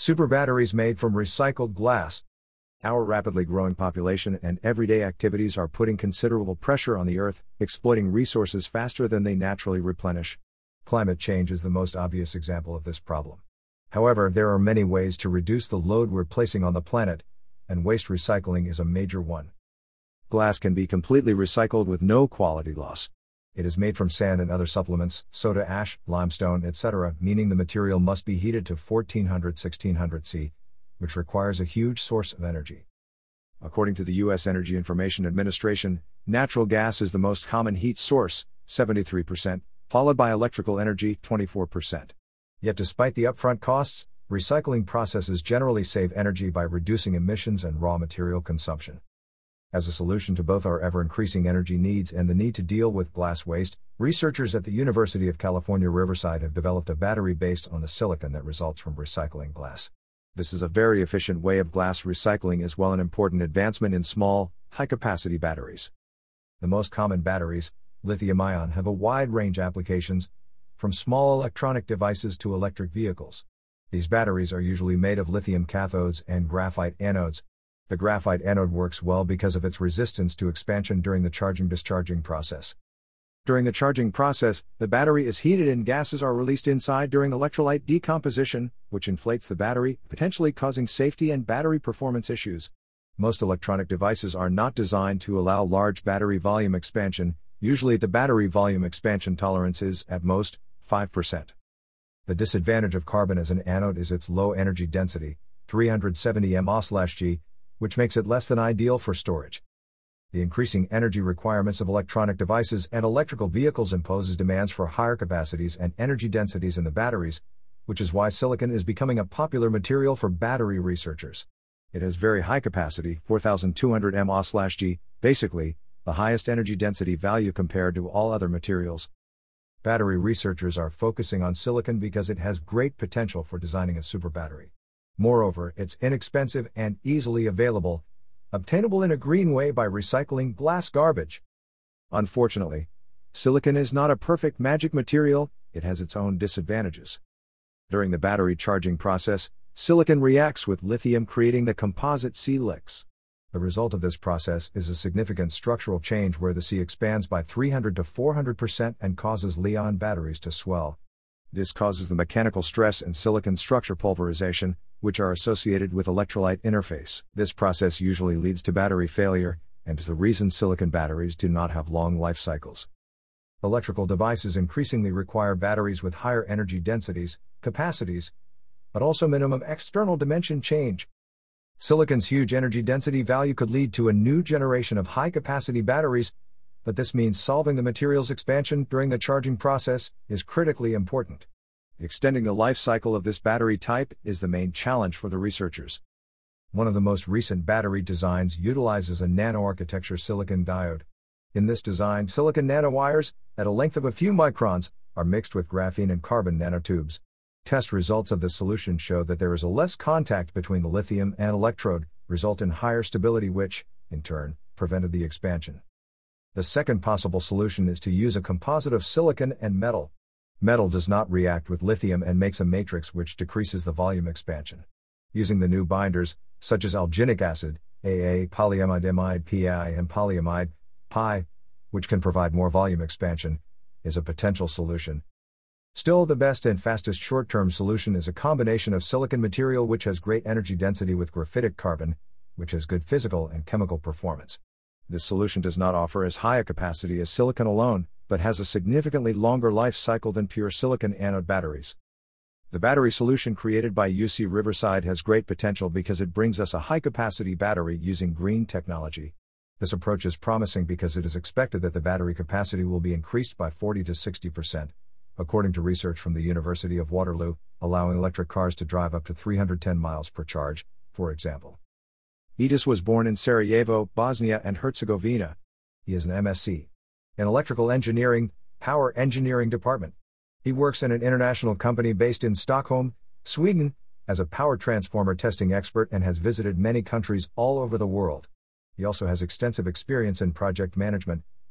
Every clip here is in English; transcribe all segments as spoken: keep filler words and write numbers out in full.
Super batteries made from recycled glass. Our rapidly growing population and everyday activities are putting considerable pressure on the Earth, exploiting resources faster than they naturally replenish. Climate change is the most obvious example of this problem. However, there are many ways to reduce the load we're placing on the planet, and waste recycling is a major one. Glass can be completely recycled with no quality loss. It is made from sand and other supplements, soda ash, limestone, et cetera, meaning the material must be heated to fourteen hundred to sixteen hundred C, which requires a huge source of energy. According to the U S Energy Information Administration, natural gas is the most common heat source, seventy-three percent, followed by electrical energy, twenty-four percent. Yet despite the upfront costs, recycling processes generally save energy by reducing emissions and raw material consumption. As a solution to both our ever-increasing energy needs and the need to deal with glass waste, researchers at the University of California, Riverside have developed a battery based on the silicon that results from recycling glass. This is a very efficient way of glass recycling as well as an important advancement in small, high-capacity batteries. The most common batteries, lithium-ion, have a wide range of applications, from small electronic devices to electric vehicles. These batteries are usually made of lithium cathodes and graphite anodes. The graphite anode works well because of its resistance to expansion during the charging-discharging process. During the charging process, the battery is heated and gases are released inside during electrolyte decomposition, which inflates the battery, potentially causing safety and battery performance issues. Most electronic devices are not designed to allow large battery volume expansion. Usually the battery volume expansion tolerance is, at most, five percent. The disadvantage of carbon as an anode is its low energy density, three hundred seventy milliamps per G, which makes it less than ideal for storage. The increasing energy requirements of electronic devices and electrical vehicles imposes demands for higher capacities and energy densities in the batteries, which is why silicon is becoming a popular material for battery researchers. It has very high capacity, four thousand two hundred milliamps per G, basically, the highest energy density value compared to all other materials. Battery researchers are focusing on silicon because it has great potential for designing a super battery. Moreover, it's inexpensive and easily available, obtainable in a green way by recycling glass garbage. Unfortunately, silicon is not a perfect magic material, it has its own disadvantages. During the battery charging process, silicon reacts with lithium, creating the composite C-Lix. The result of this process is a significant structural change where the C expands by three hundred to four hundred percent and causes Li-ion batteries to swell. This causes the mechanical stress and silicon structure pulverization, which are associated with electrolyte interface. This process usually leads to battery failure, and is the reason silicon batteries do not have long life cycles. Electrical devices increasingly require batteries with higher energy densities, capacities, but also minimum external dimension change. Silicon's huge energy density value could lead to a new generation of high-capacity batteries, but this means solving the material's expansion during the charging process is critically important. Extending the life cycle of this battery type is the main challenge for the researchers. One of the most recent battery designs utilizes a nano-architecture silicon diode. In this design, silicon nanowires, at a length of a few microns, are mixed with graphene and carbon nanotubes. Test results of this solution show that there is a less contact between the lithium and electrode, result in higher stability which, in turn, prevented the expansion. The second possible solution is to use a composite of silicon and metal. Metal does not react with lithium and makes a matrix which decreases the volume expansion. Using the new binders, such as alginic acid, A A, polyamide amide P I and polyamide, P I, which can provide more volume expansion, is a potential solution. Still, the best and fastest short-term solution is a combination of silicon material which has great energy density with graphitic carbon, which has good physical and chemical performance. This solution does not offer as high a capacity as silicon alone, but has a significantly longer life cycle than pure silicon anode batteries. The battery solution created by U C Riverside has great potential because it brings us a high-capacity battery using green technology. This approach is promising because it is expected that the battery capacity will be increased by forty to sixty percent, according to research from the University of Waterloo, allowing electric cars to drive up to three hundred ten miles per charge, for example. Edis was born in Sarajevo, Bosnia and Herzegovina. He is an M S c in Electrical Engineering, Power Engineering Department. He works in an international company based in Stockholm, Sweden, as a power transformer testing expert and has visited many countries all over the world. He also has extensive experience in project management,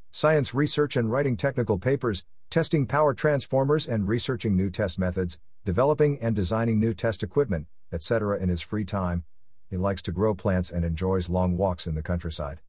Science research and writing technical papers, testing power transformers and researching new test methods, developing and designing new test equipment, et cetera. In his free time, he likes to grow plants and enjoys long walks in the countryside.